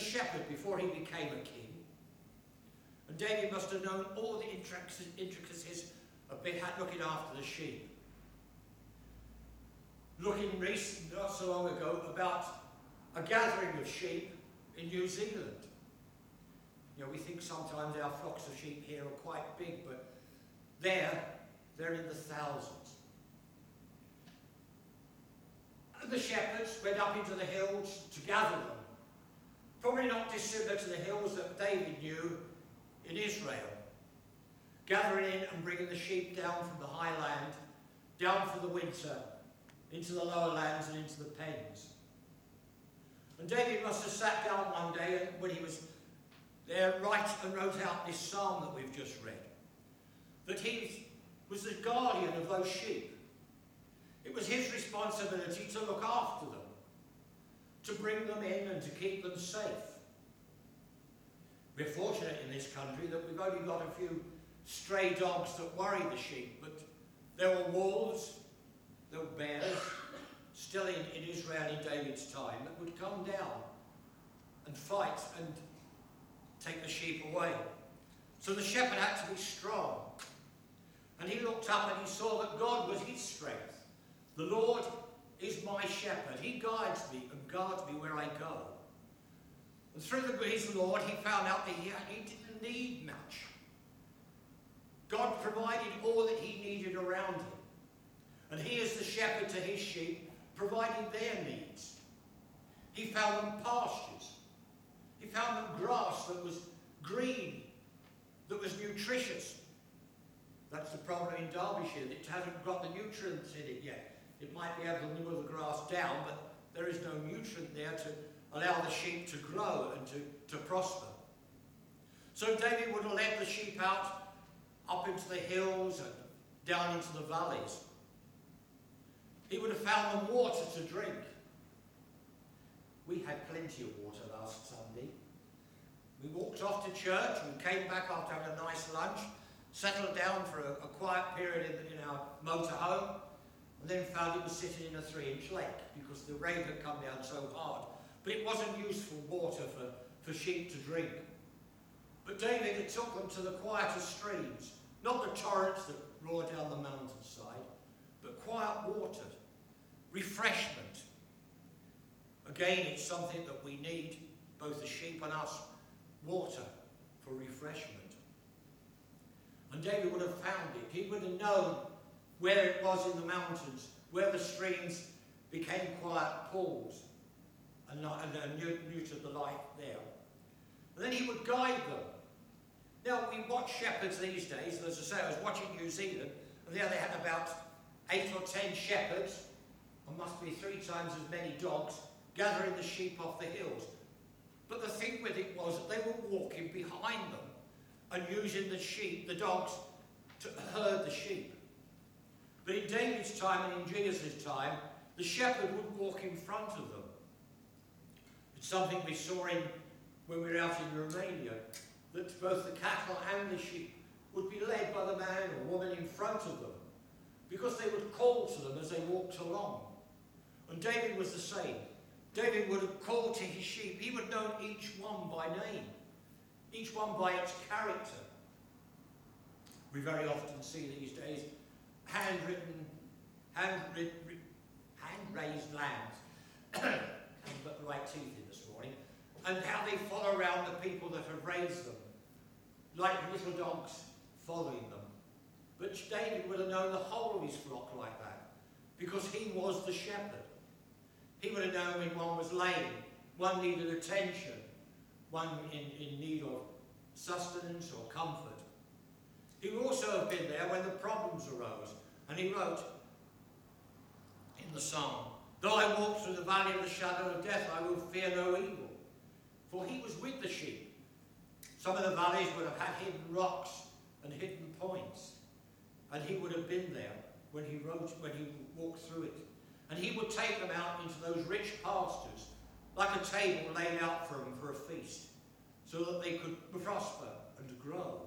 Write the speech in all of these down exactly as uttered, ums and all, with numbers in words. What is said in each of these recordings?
shepherd before he became a king. And David must have known all the intricacies of looking after the sheep. Looking recent, not so long ago, about a gathering of sheep in New Zealand. You know, we think sometimes our flocks of sheep here are quite big, but there, they're in the thousands. And the shepherds went up into the hills to gather them. Probably not dissimilar to the hills that David knew in Israel. Gathering in and bringing the sheep down from the high land, down for the winter, into the lower lands and into the pens. And David must have sat down one day when he was there, right, and wrote out this psalm that we've just read. That he was the guardian of those sheep. It was his responsibility to look after them, to bring them in and to keep them safe. We're fortunate in this country that we've only got a few stray dogs that worry the sheep, but there were wolves, there were bears, still in, in Israel in David's time, that would come down and fight and take the sheep away. So the shepherd had to be strong. And he looked up and he saw that God was his strength. The Lord is my shepherd. He guides me and guards me where I go. And through the, his Lord, he found out that he, he didn't need much. God provided all that he needed around him. And he, as the shepherd to his sheep, provided their needs. He found them pastures. He found them grass that was green, that was nutritious. That's the problem in Derbyshire. It hasn't got the nutrients in it yet. It might be able to mow the grass down, but there is no nutrient there to allow the sheep to grow and to, to prosper. So David would have led the sheep out up into the hills and down into the valleys. He would have found them water to drink. We had plenty of water last Sunday. We walked off to church, we came back after having a nice lunch, settled down for a, a quiet period in, in our motorhome, and then found it was sitting in a three-inch lake because the rain had come down so hard. But it wasn't useful water for, for sheep to drink. But David had took them to the quieter streams, not the torrents that roar down the mountainside, but quiet water, refreshment. Again, it's something that we need, both the sheep and us, water for refreshment. And David would have found it. He would have known where it was in the mountains, where the streams became quiet pools and, not, and, and neutered the life there. And then he would guide them. Now, we watch shepherds these days, and as I say, I was watching New Zealand, and there they had about eight or ten shepherds, and must be three times as many dogs, gathering the sheep off the hills. But the thing with it was that they were walking behind them and using the sheep, the dogs, to herd the sheep. But in David's time and in Jesus' time, the shepherd would walk in front of them. It's something we saw in when we were out in Romania, that both the cattle and the sheep would be led by the man or woman in front of them, because they would call to them as they walked along. And David was the same. David would have called to his sheep. He would know each one by name, each one by its character. We very often see these days handwritten, handwritten, hand-raised lambs. I haven't got the right teeth in this morning. And how they follow around the people that have raised them, like little dogs following them. But David would have known the whole of his flock like that, because he was the shepherd. He would have known when one was lame, one needed attention, one in, in need of sustenance or comfort. He would also have been there when the problems arose. And he wrote in the psalm, "Though I walk through the valley of the shadow of death, I will fear no evil." For he was with the sheep. Some of the valleys would have had hidden rocks and hidden points. And he would have been there when he wrote, when he walked through it. And he would take them out into those rich pastures, like a table laid out for them for a feast, so that they could prosper and grow.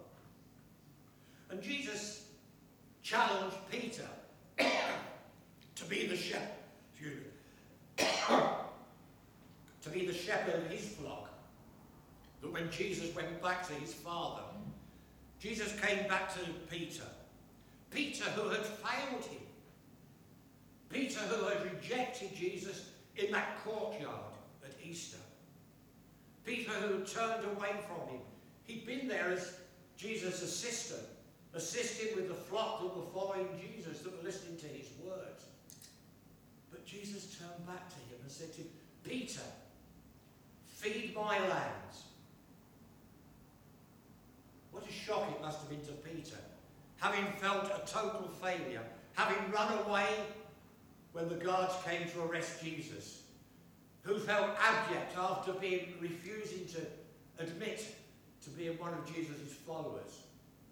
And Jesus challenged Peter to be the shepherd, excuse me, to be the shepherd of his flock. that when Jesus went back to his Father, Jesus came back to Peter. Peter who had failed him. Peter who had rejected Jesus in that courtyard at Easter. Peter who had turned away from him. He'd been there as Jesus' assistant, assisting with the flock that were following Jesus, that were listening to his words. But Jesus turned back to him and said to him, Peter, feed my lambs. What a shock it must have been to Peter, having felt a total failure, having run away when the guards came to arrest Jesus, who felt abject after being refusing to admit to being one of Jesus' followers.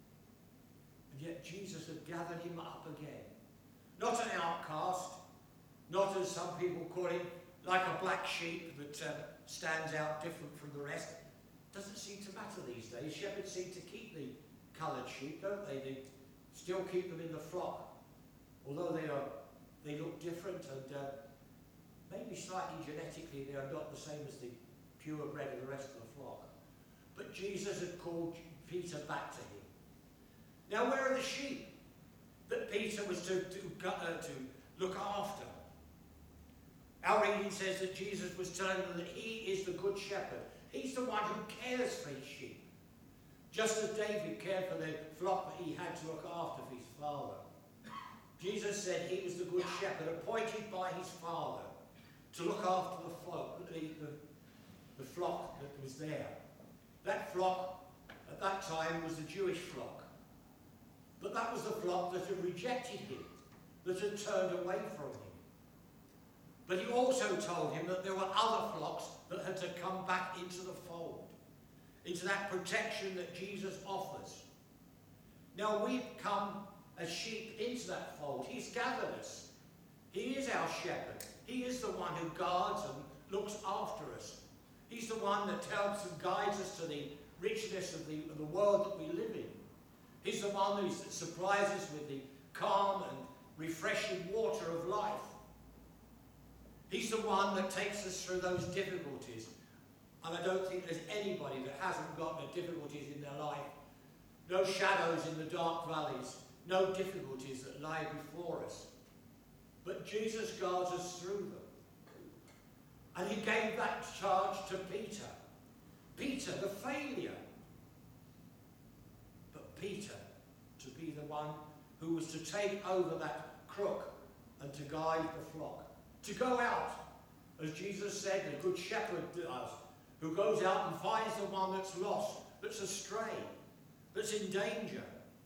And yet Jesus had gathered him up again. Not an outcast, not as some people call him, like a black sheep that uh, stands out different from the rest. Doesn't seem to matter these days. Shepherds seem to keep the coloured sheep, don't they? They still keep them in the flock, although they are they look different and uh, maybe slightly genetically they are not the same as the purebred of the rest of the flock. But Jesus had called Peter back to him. Now, where are the sheep that Peter was to, to, uh, to look after? Our reading says that Jesus was telling them that he is the good shepherd. He's the one who cares for his sheep. Just as David cared for the flock that he had to look after for his father. Jesus said he was the good shepherd, appointed by his father to look after the flock, the, the, the flock that was there. That flock at that time was the Jewish flock. But that was the flock that had rejected him, that had turned away from him. But he also told him that there were other flocks that had to come back into the fold, into that protection that Jesus offers. Now we've come as sheep into that fold. He's gathered us. He is our shepherd. He is the one who guards and looks after us. He's the one that helps and guides us to the richness of the, of the world that we live in. He's the one who supplies us with the calm and refreshing water of life. He's the one that takes us through those difficulties. And I don't think there's anybody that hasn't got the difficulties in their life. No shadows in the dark valleys. No difficulties that lie before us. But Jesus guards us through them. And he gave that charge to Peter. Peter, the failure. But Peter, to be the one who was to take over that crook and to guide the flock. To go out, as Jesus said, the good shepherd does, who goes out and finds the one that's lost, that's astray, that's in danger.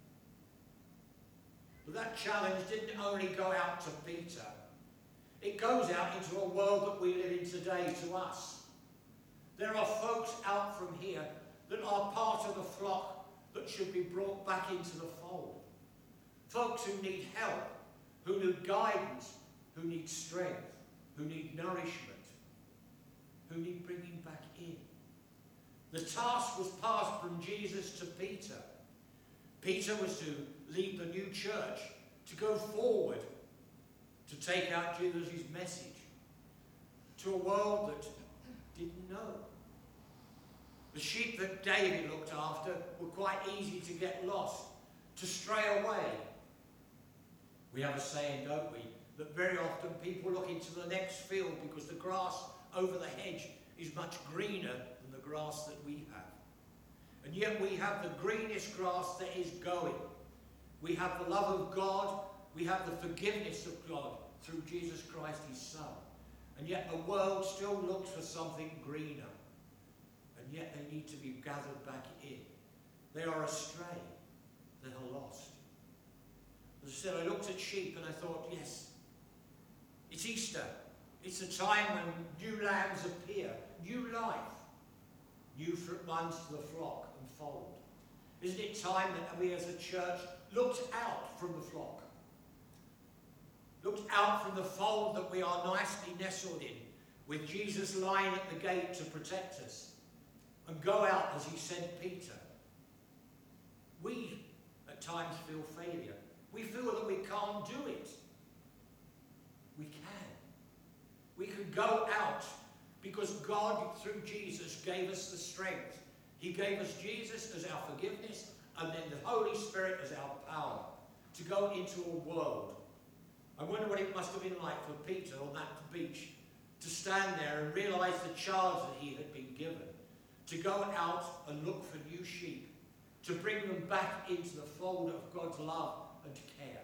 But that challenge didn't only go out to Peter. It goes out into a world that we live in today, to us. There are folks out from here that are part of the flock that should be brought back into the fold. Folks who need help, who need guidance, who need strength, who need nourishment, who need bringing back in. The task was passed from Jesus to Peter. Peter was to lead the new church, to go forward, to take out Jesus' message to a world that didn't know. The sheep that David looked after were quite easy to get lost, to stray away. We have a saying, don't we, that very often people look into the next field because the grass over the hedge is much greener than the grass that we have. And yet we have the greenest grass that is going. We have the love of God. We have the forgiveness of God through Jesus Christ, his Son. And yet the world still looks for something greener. And yet they need to be gathered back in. They are astray. They are lost. As I said, I looked at sheep and I thought, yes, it's Easter. It's a time when new lambs appear, new life, new ones to the flock and fold. Isn't it time that we as a church looked out from the flock? Looked out from the fold that we are nicely nestled in, with Jesus lying at the gate to protect us, and go out as he sent Peter. We at times feel failure. We feel that we can't do it. We can. We can go out because God, through Jesus, gave us the strength. He gave us Jesus as our forgiveness, and then the Holy Spirit as our power to go into a world. I wonder what it must have been like for Peter on that beach to stand there and realise the charge that he had been given, to go out and look for new sheep, to bring them back into the fold of God's love and care.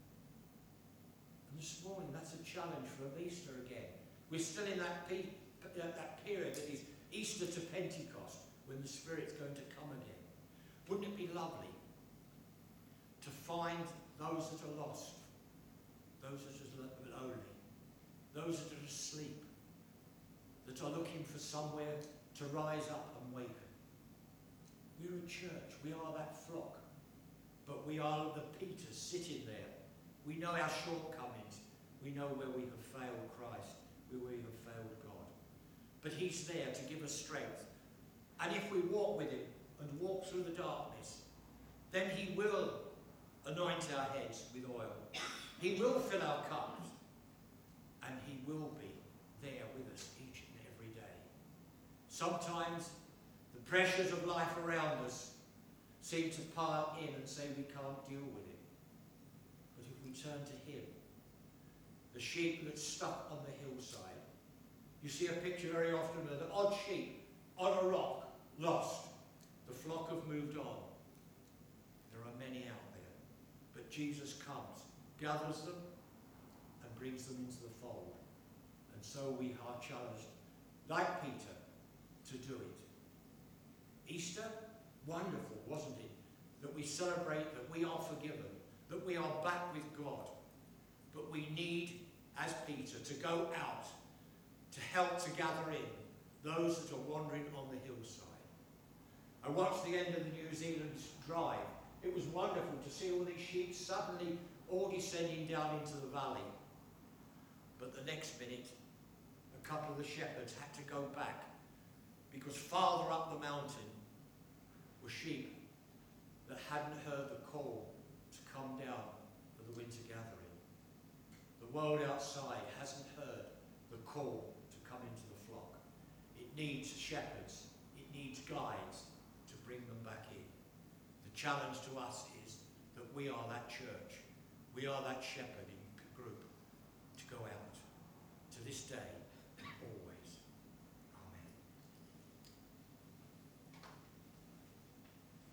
And this morning, that's a challenge for Easter again. We're still in that, pe that period that is Easter to Pentecost, when the Spirit's going to come again. Wouldn't it be lovely to find those that are lost, those that are lonely, those that are asleep, that are looking for somewhere to rise up and waken? We're a church, we are that flock, but we are the Peters sitting there. We know our shortcomings, we know where we have failed Christ, where we have failed God. But he's there to give us strength. And if we walk with him and walk through the darkness, then he will anoint our heads with oil. He will fill our cups, and he will be there with us each and every day. Sometimes the pressures of life around us seem to pile in and say we can't deal with it. But if we turn to him, the sheep that's stuck on the hillside, you see a picture very often of an odd sheep on a rock, lost. The flock have moved on. There are many out there. But Jesus comes, gathers them, and brings them into the fold. And so we are challenged, like Peter, to do it. Easter, wonderful, wasn't it? That we celebrate that we are forgiven, that we are back with God. But we need, as Peter, to go out, to help to gather in those that are wandering on the hillside. I watched the end of the New Zealand drive. It was wonderful to see all these sheep suddenly all descending down into the valley. But the next minute, a couple of the shepherds had to go back because farther up the mountain were sheep that hadn't heard the call to come down for the winter gathering. The world outside hasn't heard the call to come into the flock. It needs shepherds, it needs guides to bring them back in. The challenge to us is that we are that church, we are that shepherding group to go out to this day